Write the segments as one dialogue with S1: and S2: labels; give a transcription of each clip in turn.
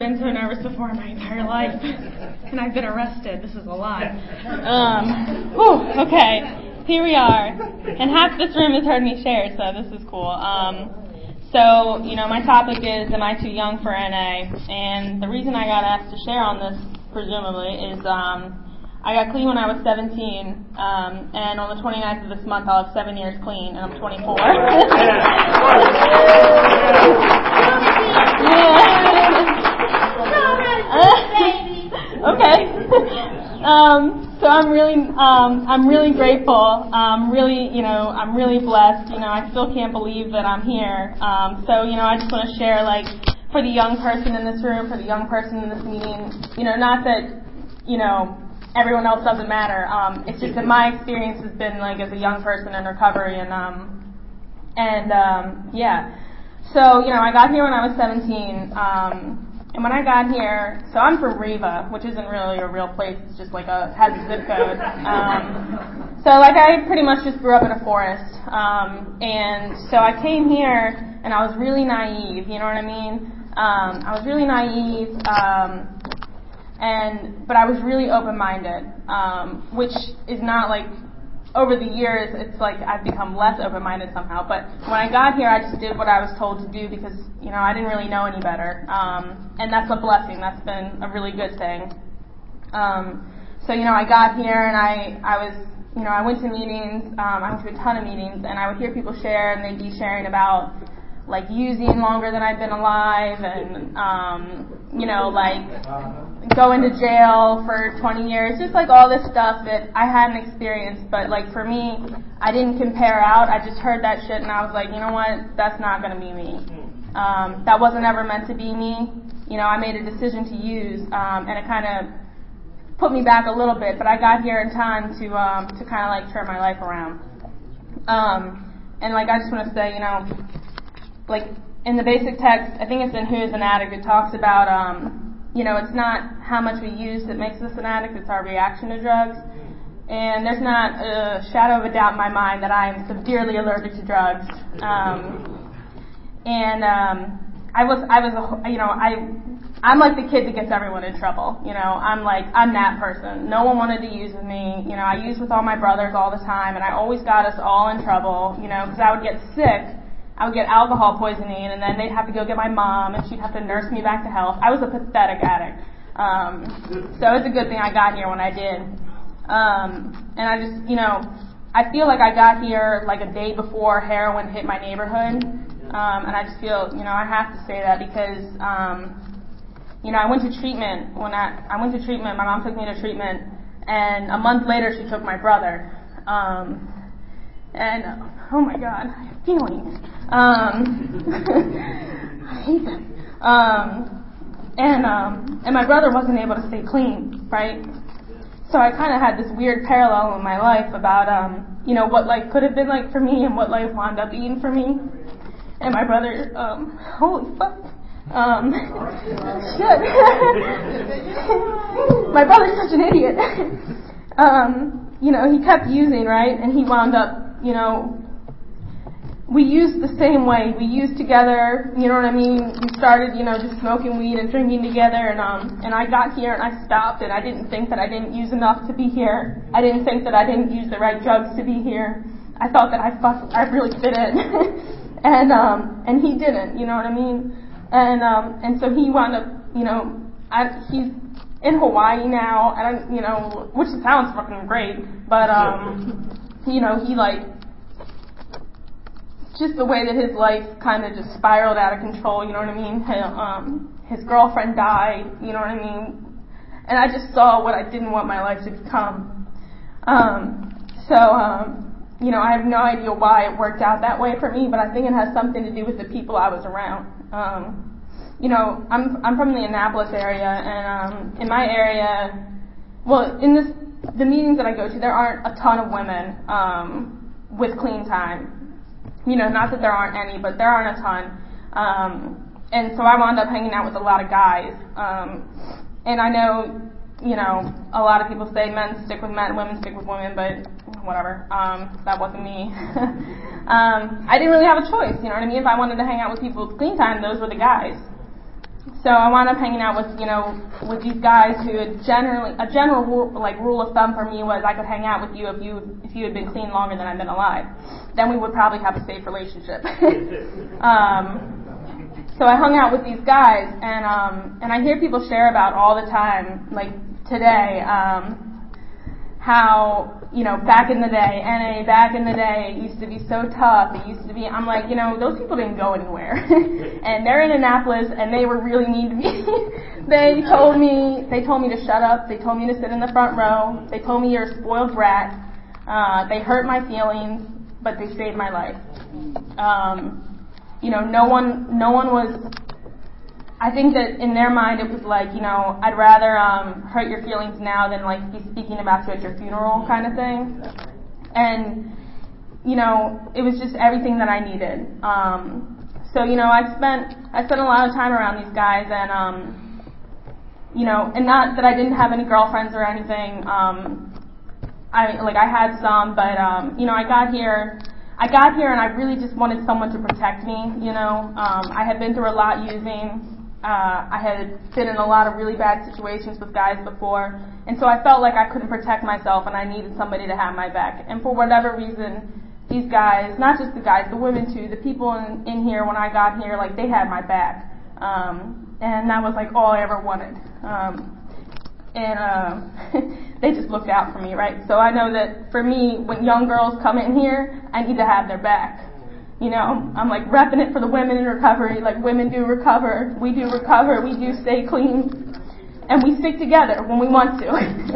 S1: Been so nervous before in my entire life, and I've been arrested. This is a lot. Okay, here we are, and half this room has heard me share, so this is cool. My topic is, am I too young for NA? And the reason I got asked to share on this, presumably, is I got clean when I was 17, and on the 29th of this month I'll have 7 years clean, and I'm 24. Okay. So I'm really grateful. I'm really blessed. I still can't believe that I'm here. I just want to share, for the young person in this room, for the young person in this meeting, not that, everyone else doesn't matter. It's just that my experience has been, as a young person in recovery, I got here when I was 17, and when I got here, so I'm from Riva, which isn't really a real place, it's just has a zip code. I pretty much just grew up in a forest. And so I came here, and I was really naive, you know what I mean? I was really naive, but I was really open-minded, which is not over the years, it's I've become less open-minded somehow. But when I got here, I just did what I was told to do because, I didn't really know any better. And that's a blessing. That's been a really good thing. I got here and I went to meetings. I went to a ton of meetings, and I would hear people share, and they'd be sharing about using longer than I've been alive, and going to jail for 20 years, just all this stuff that I hadn't experienced. But for me, I didn't compare out. I just heard that shit, and I was like, you know what? That's not going to be me. That wasn't ever meant to be me. I made a decision to use, and it kind of put me back a little bit. But I got here in time to kind of turn my life around. I just want to say, in the basic text, I think it's in Who is an Addict, it talks about, it's not how much we use that makes us an addict, it's our reaction to drugs. And there's not a shadow of a doubt in my mind that I am severely allergic to drugs. I'm like the kid that gets everyone in trouble. I'm that person. No one wanted to use with me. I used with all my brothers all the time, and I always got us all in trouble, because I would get sick. I would get alcohol poisoning, and then they'd have to go get my mom, and she'd have to nurse me back to health. I was a pathetic addict. So it's a good thing I got here when I did. And I just, I feel like I got here a day before heroin hit my neighborhood. And I just feel, I have to say that because, I went to treatment. When I went to treatment, my mom took me to treatment, and a month later she took my brother. And, oh my God, I have feelings. I hate them. And my brother wasn't able to stay clean, right? So I kind of had this weird parallel in my life about, what life could have been like for me and what life wound up being for me. And my brother, holy fuck. Shit. My brother's such an idiot. He kept using, right? And he wound up, we used the same way. We used together, you know what I mean? We started, just smoking weed and drinking together, and I got here and I stopped, and I didn't think that I didn't use enough to be here. I didn't think that I didn't use the right drugs to be here. I thought that I really fit in. And he didn't, you know what I mean? And so he wound up, he's in Hawaii now, and which sounds fucking great, but, he just the way that his life kind of just spiraled out of control, you know what I mean? His girlfriend died, you know what I mean? And I just saw what I didn't want my life to become. I have no idea why it worked out that way for me, but I think it has something to do with the people I was around. I'm from the Annapolis area, and in my area, the meetings that I go to, there aren't a ton of women with clean time. Not that there aren't any, but there aren't a ton. And so I wound up hanging out with a lot of guys. And I know, a lot of people say men stick with men, women stick with women, but whatever. That wasn't me. I didn't really have a choice, you know what I mean? If I wanted to hang out with people with clean time, those were the guys. So I wound up hanging out with these guys who had a general rule of thumb for me was I could hang out with you if you had been clean longer than I've been alive. Then we would probably have a safe relationship. So I hung out with these guys, and I hear people share about all the time, like today, how, back in the day, NA, back in the day, it used to be so tough. It used to be, I'm like, those people didn't go anywhere. And they're in Annapolis, and they were really mean to me. They told me to shut up. They told me to sit in the front row. They told me you're a spoiled brat. They hurt my feelings, but they saved my life. No one was, I think that in their mind it was like, I'd rather hurt your feelings now than like be speaking about you at your funeral kind of thing. And, it was just everything that I needed. So, I spent a lot of time around these guys and, and not that I didn't have any girlfriends or anything. I had some, but, I got here and I really just wanted someone to protect me, I had been through a lot using. I had been in a lot of really bad situations with guys before, and so I felt like I couldn't protect myself and I needed somebody to have my back. And for whatever reason, these guys, not just the guys, the women too, the people in here when I got here, like they had my back. And that was like all I ever wanted. They just looked out for me, right? So I know that for me, when young girls come in here, I need to have their back. I'm like repping it for the women in recovery, like women do recover, we do stay clean, and we stick together when we want to.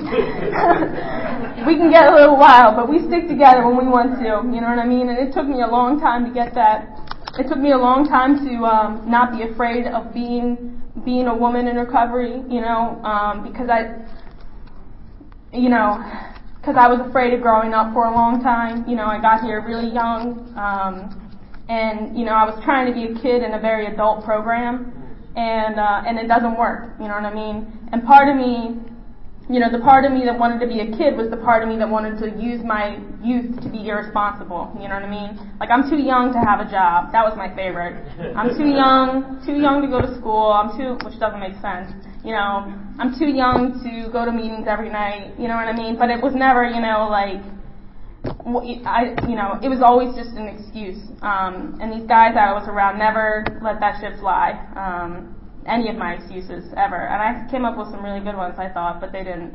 S1: We can get a little wild, but we stick together when we want to, you know what I mean? And it took me a long time to get that. It took me a long time to not be afraid of being a woman in recovery, because I was afraid of growing up for a long time. I got here really young, and I was trying to be a kid in a very adult program, and it doesn't work, you know what I mean? And part of me, the part of me that wanted to be a kid was the part of me that wanted to use my youth to be irresponsible, you know what I mean? Like I'm too young to have a job. That was my favorite. I'm too young to go to school. Which doesn't make sense. I'm too young to go to meetings every night, you know what I mean? But it was never, it was always just an excuse. And these guys that I was around never let that shit fly. Any of my excuses ever. And I came up with some really good ones, I thought, but they didn't.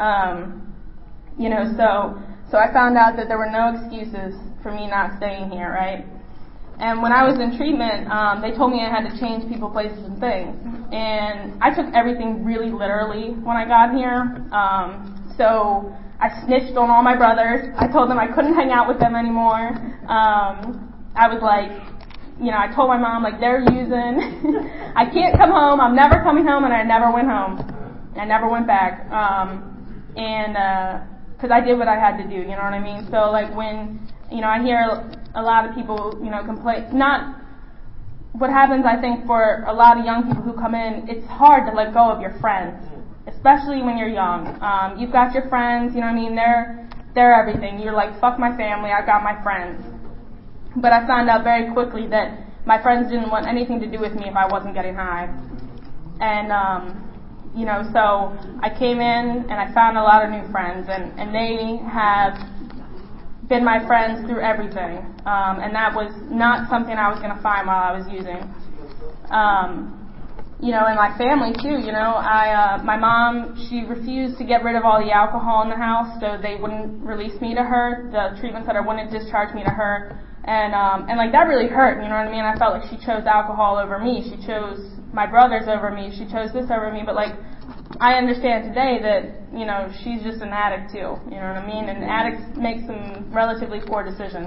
S1: So I found out that there were no excuses for me not staying here, right? And when I was in treatment, they told me I had to change people, places, and things. And I took everything really literally when I got here. So I snitched on all my brothers. I told them I couldn't hang out with them anymore. I was like, I told my mom, like, they're using. I can't come home. I'm never coming home. And I never went home. I never went back. Because I did what I had to do, you know what I mean? So, like, when, I hear a lot of people, complain, not what happens, I think, for a lot of young people who come in, it's hard to let go of your friends, especially when you're young. You've got your friends, you know what I mean? They're everything. You're like, fuck my family, I've got my friends. But I found out very quickly that my friends didn't want anything to do with me if I wasn't getting high. And, so I came in and I found a lot of new friends, and they have been my friends through everything. And that was not something I was going to find while I was using. And my family too, my mom, she refused to get rid of all the alcohol in the house, so they wouldn't release me to her. The treatment center wouldn't discharge me to her. And like that really hurt, you know what I mean? I felt like she chose alcohol over me. She chose my brothers over me. She chose this over me. But like, I understand today that, she's just an addict too, you know what I mean? And addicts make some relatively poor decisions.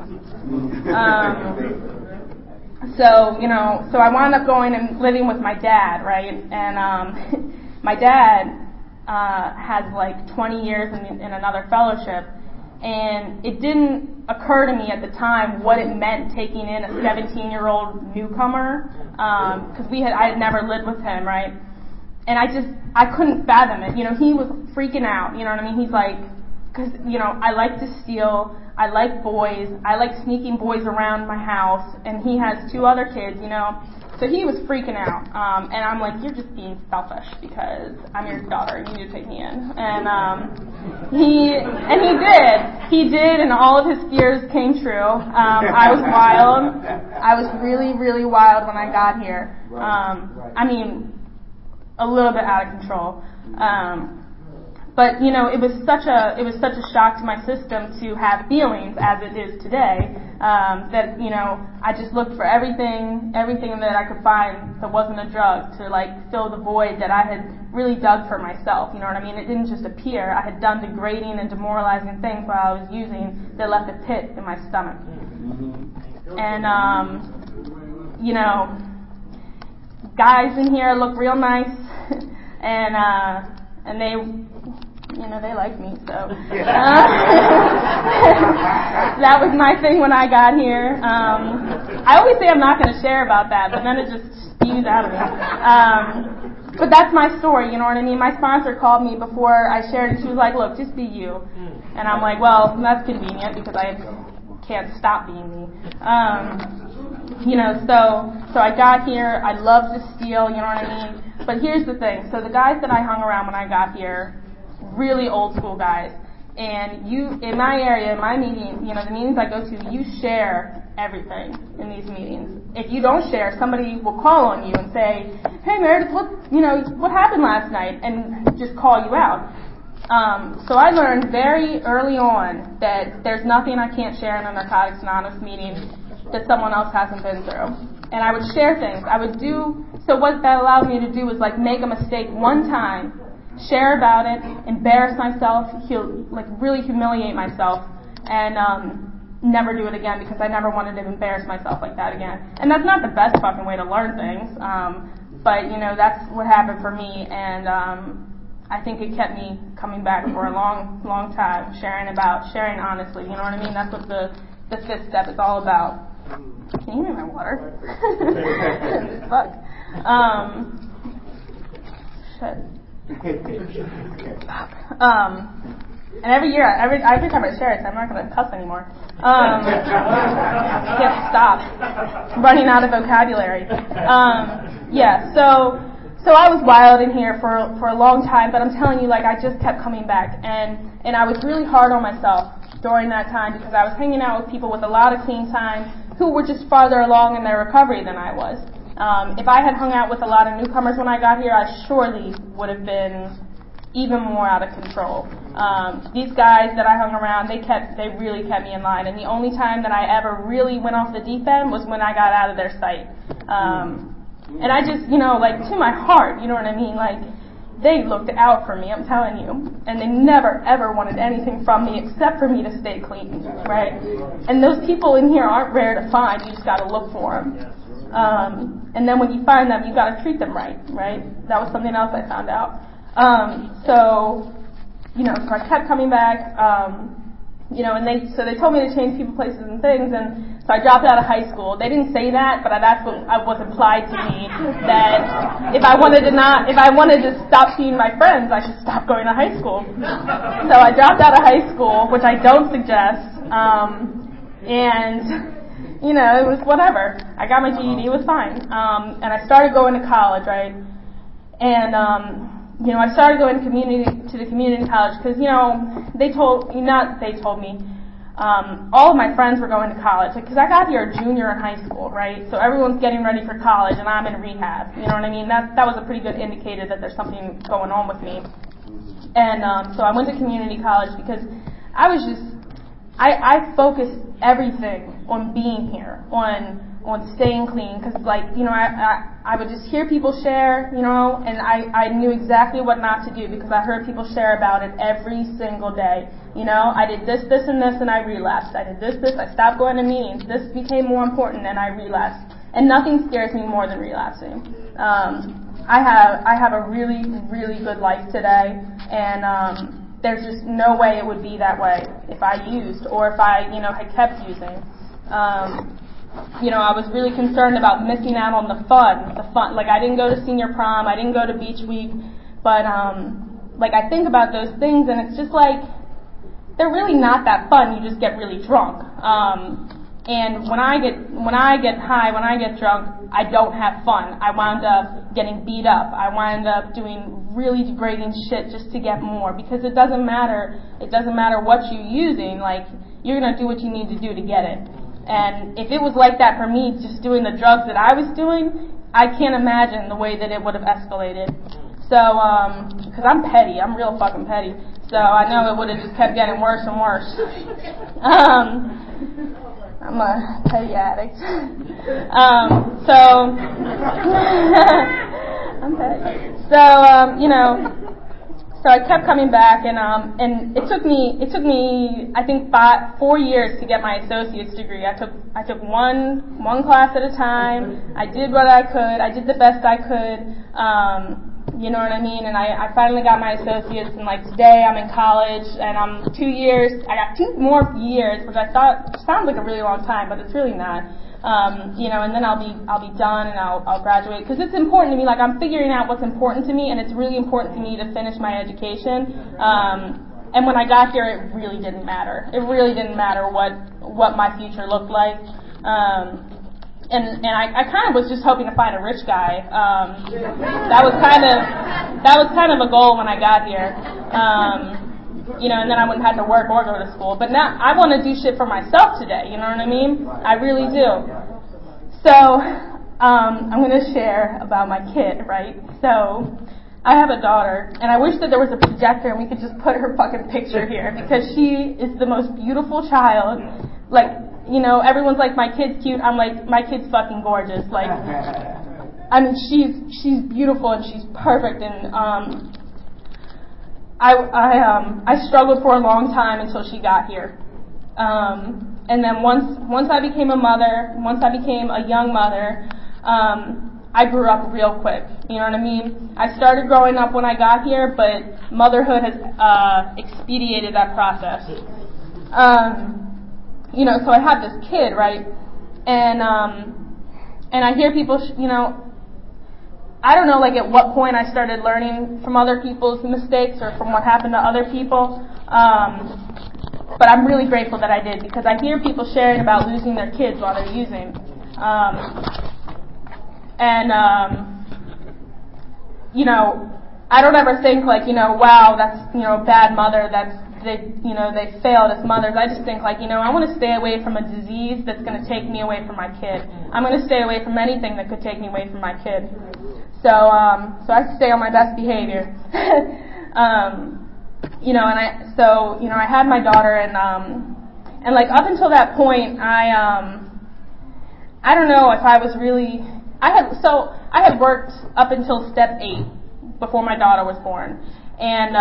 S1: So I wound up going and living with my dad, right? And, my dad, has like 20 years in another fellowship. And it didn't occur to me at the time what it meant taking in a 17-year-old newcomer, because I had never lived with him, right? And I couldn't fathom it. He was freaking out. You know what I mean? He's like, because I like to steal. I like boys. I like sneaking boys around my house. And he has two other kids. So he was freaking out, and I'm like, you're just being selfish because I'm your daughter. You need to take me in. And he did, and all of his fears came true. I was wild. I was really, really wild when I got here. I mean, a little bit out of control. But it was such a shock to my system to have feelings as it is today, that I just looked for everything that I could find that wasn't a drug to like fill the void that I had really dug for myself. You know what I mean? It didn't just appear. I had done degrading and demoralizing things while I was using that left a pit in my stomach. And guys in here look real nice, and they like me, so that was my thing when I got here. I always say I'm not going to share about that, but then it just spews out of me. But that's my story, you know what I mean? My sponsor called me before I shared it. She was like, look, just be you. And I'm like, well, that's convenient because I can't stop being me. So I got here. I love to steal, you know what I mean? But here's the thing. So the guys that I hung around when I got here, really old school guys. And in my area, in my meetings, the meetings I go to, you share everything in these meetings. If you don't share, somebody will call on you and say, hey Meredith, what happened last night? And just call you out. So I learned very early on that there's nothing I can't share in a Narcotics Anonymous meeting that someone else hasn't been through. And I would share things. So what that allowed me to do was like make a mistake one time, share about it, embarrass myself, really humiliate myself, and never do it again because I never wanted to embarrass myself like that again. And that's not the best fucking way to learn things, but that's what happened for me, and I think it kept me coming back for a long, long time, sharing honestly, you know what I mean? That's what the fifth step is all about. Can you hear my water? Fuck. Shit. And every year, every time I share it, I'm not going to cuss anymore. I can't stop. I'm running out of vocabulary. So I was wild in here for a long time, but I'm telling you, I just kept coming back, and I was really hard on myself during that time because I was hanging out with people with a lot of clean time who were just farther along in their recovery than I was. If I had hung out with a lot of newcomers when I got here, I surely would have been even more out of control. These guys that I hung around, they really kept me in line. And the only time that I ever really went off the deep end was when I got out of their sight. And I just, to my heart, you know what I mean? They looked out for me, I'm telling you. And they never, ever wanted anything from me except for me to stay clean, right? And those people in here aren't rare to find. You just got to look for them. And then when you find them, you got to treat them right? That was something else I found out. So I kept coming back, and they told me to change people, places, and things, and so I dropped out of high school. They didn't say that, but that's what was implied to me, that if I wanted to stop seeing my friends, I should stop going to high school. So I dropped out of high school, which I don't suggest, and it was whatever. I got my GED, it was fine. And I started going to college, right? And, I started going to the community college because, all of my friends were going to college. Because I got here a junior in high school, right? So everyone's getting ready for college and I'm in rehab. You know what I mean? That was a pretty good indicator that there's something going on with me. And, so I went to community college because I focused everything on being here, on staying clean, because I would just hear people share, and I knew exactly what not to do because I heard people share about it every single day. I did this, and this, and I relapsed. I did this, I stopped going to meetings. This became more important, and I relapsed. And nothing scares me more than relapsing. I have a really, really good life today, and there's just no way it would be that way if I used or if I, had kept using. I was really concerned about missing out on the fun. I didn't go to senior prom, I didn't go to beach week, but, I think about those things and it's just they're really not that fun, you just get really drunk. And when I get high, when I get drunk, I don't have fun. I wound up getting beat up. I wound up doing really degrading shit just to get more, because it doesn't matter. It doesn't matter what you're using. Like, you're gonna do what you need to do to get it. And if it was like that for me, just doing the drugs that I was doing, I can't imagine the way that it would have escalated. So, because I'm petty. I'm real fucking petty. So I know it would have just kept getting worse and worse. I'm a petty addict. I'm petty. So I kept coming back, and it took me I think 4 years to get my associate's degree. I took one class at a time. I did what I could. I did the best I could. You know what I mean? And I finally got my associates, and like today I'm in college, and I'm 2 years. I got 2 more years, which I thought sounds like a really long time, but it's really not. And then I'll be done, and I'll graduate, because it's important to me. Like, I'm figuring out what's important to me, and it's really important to me to finish my education. And when I got here, it really didn't matter. It really didn't matter what my future looked like. And I kind of was just hoping to find a rich guy. That was kind of a goal when I got here. And then I wouldn't have to work or go to school. But now I want to do shit for myself today. You know what I mean? I really do. So I'm going to share about my kid, right? So I have a daughter, and I wish that there was a projector and we could just put her fucking picture here, because she is the most beautiful child. Like, everyone's like, my kid's cute. I'm like, my kid's fucking gorgeous. Like, I mean, she's beautiful and she's perfect. And I struggled for a long time until she got here. And then once I became a mother, once I became a young mother, I grew up real quick. You know what I mean? I started growing up when I got here, but motherhood has expedited that process. So I had this kid, right? And I hear people, I don't know, like, at what point I started learning from other people's mistakes or from what happened to other people. But I'm really grateful that I did, because I hear people sharing about losing their kids while they're using. I don't ever think like, wow, that's, a bad mother, they failed as mothers. I just think like, I want to stay away from a disease that's going to take me away from my kid. I'm going to stay away from anything that could take me away from my kid. So I stay on my best behavior. I had my daughter, and like up until that point, I don't know if I was really, I had worked up until step 8 before my daughter was born. And,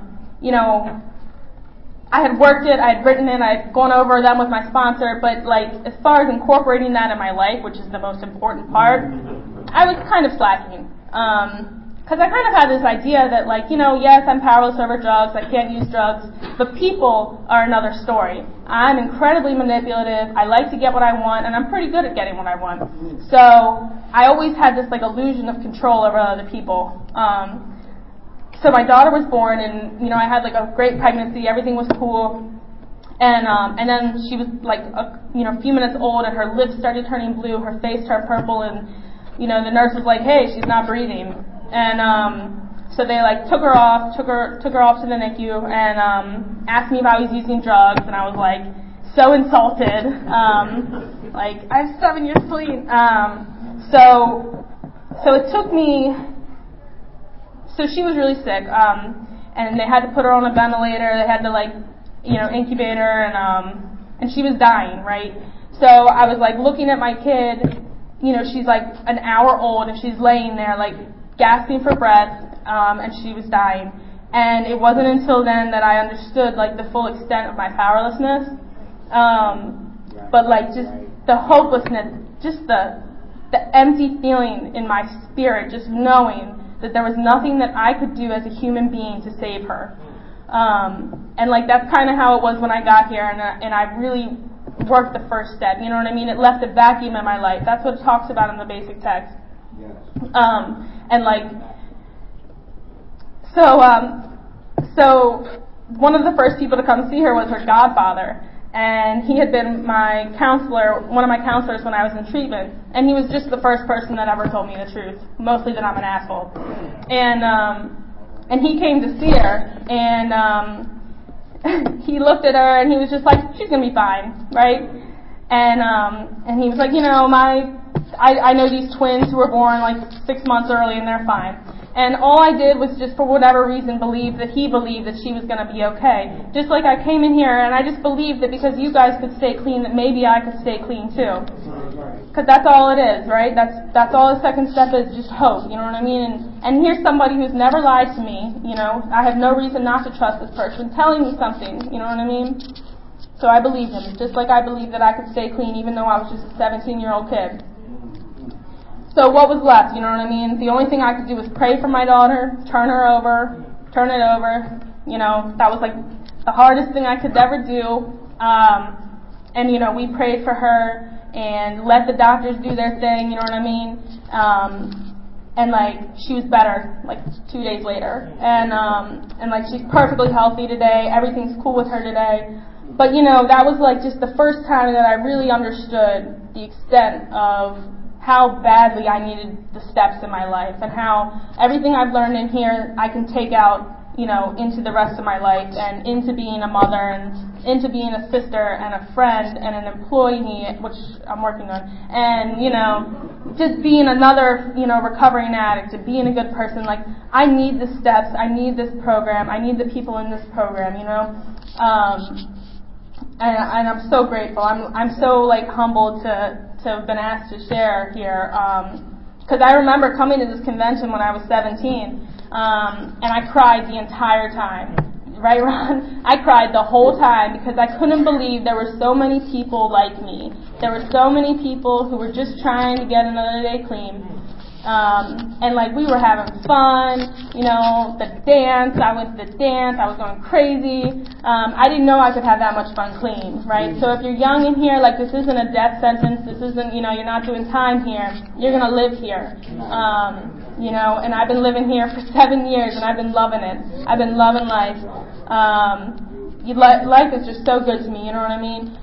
S1: I had worked it, I had written it, I had gone over them with my sponsor, but like, as far as incorporating that in my life, which is the most important part, I was kind of slacking. Because I kind of had this idea that like, yes, I'm powerless over drugs, I can't use drugs, but people are another story. I'm incredibly manipulative, I like to get what I want, and I'm pretty good at getting what I want. So, I always had this like illusion of control over other people. So my daughter was born, and I had like a great pregnancy. Everything was cool, and then she was like a few minutes old, and her lips started turning blue, her face turned purple, and the nurse was like, "Hey, she's not breathing." And so they like took her off to the NICU, and asked me if I was using drugs, and I was like so insulted, like I have 7 years clean. So it took me. So she was really sick, and they had to put her on a ventilator. They had to incubate her, and she was dying, right? So I was like looking at my kid, she's like an hour old, and she's laying there like gasping for breath, and she was dying. And it wasn't until then that I understood like the full extent of my powerlessness, but like just the hopelessness, just the empty feeling in my spirit, just knowing that there was nothing that I could do as a human being to save her. And like that's kind of how it was when I got here, and I really worked the first step. You know what I mean? It left a vacuum in my life. That's what it talks about in the basic text. Yes. So one of the first people to come see her was her godfather. and he had been my counselor, one of my counselors when I was in treatment, and he was just the first person that ever told me the truth, mostly that I'm an asshole. And he came to see her, and he looked at her, and he was just like, she's gonna be fine, right? And he was like, I know these twins who were born like 6 months early, and they're fine. And all I did was just, for whatever reason, believe that he believed that she was going to be okay. Just like I came in here and I just believed that because you guys could stay clean, that maybe I could stay clean too. Because that's all it is, right? That's all the second step is, just hope, you know what I mean? And here's somebody who's never lied to me, I have no reason not to trust this person telling me something, you know what I mean? So I believed him, just like I believed that I could stay clean even though I was just a 17-year-old kid. So what was left, you know what I mean? The only thing I could do was pray for my daughter, turn it over. That was like the hardest thing I could ever do. And we prayed for her and let the doctors do their thing, you know what I mean? And she was better 2 days later. And she's perfectly healthy today. Everything's cool with her today. But that was just the first time that I really understood the extent of how badly I needed the steps in my life, and how everything I've learned in here I can take out, into the rest of my life, and into being a mother, and into being a sister, and a friend, and an employee, which I'm working on, and, just being another, recovering addict, and being a good person. I need the steps, I need this program, I need the people in this program, and I'm so grateful. I'm so humbled to have been asked to share here, because I remember coming to this convention when I was 17, and I cried the entire time. Right, Ron? I cried the whole time because I couldn't believe there were so many people like me. There were so many people who were just trying to get another day clean. And we were having fun, the dance, I went to the dance, I was going crazy. I didn't know I could have that much fun clean, right? So if you're young in here, this isn't a death sentence, this isn't, you're not doing time here, you're gonna live here. And I've been living here for 7 years, and I've been loving it. I've been loving life. Life is just so good to me, you know what I mean?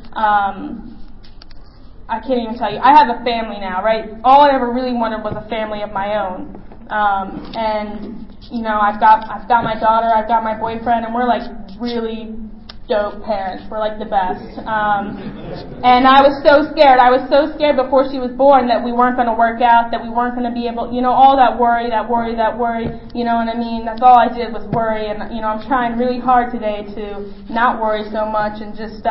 S1: I can't even tell you. I have a family now, right? All I ever really wanted was a family of my own. And I've got my daughter, I've got my boyfriend, and we're really dope parents. We're the best. And I was so scared. I was so scared before she was born that we weren't going to work out, that we weren't going to be able, all that worry, you know what I mean? That's all I did was worry. And, I'm trying really hard today to not worry so much and just,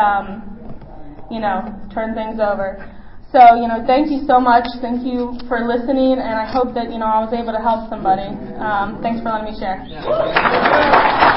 S1: turn things over. So, thank you so much. Thank you for listening, and I hope that, I was able to help somebody. Thanks for letting me share.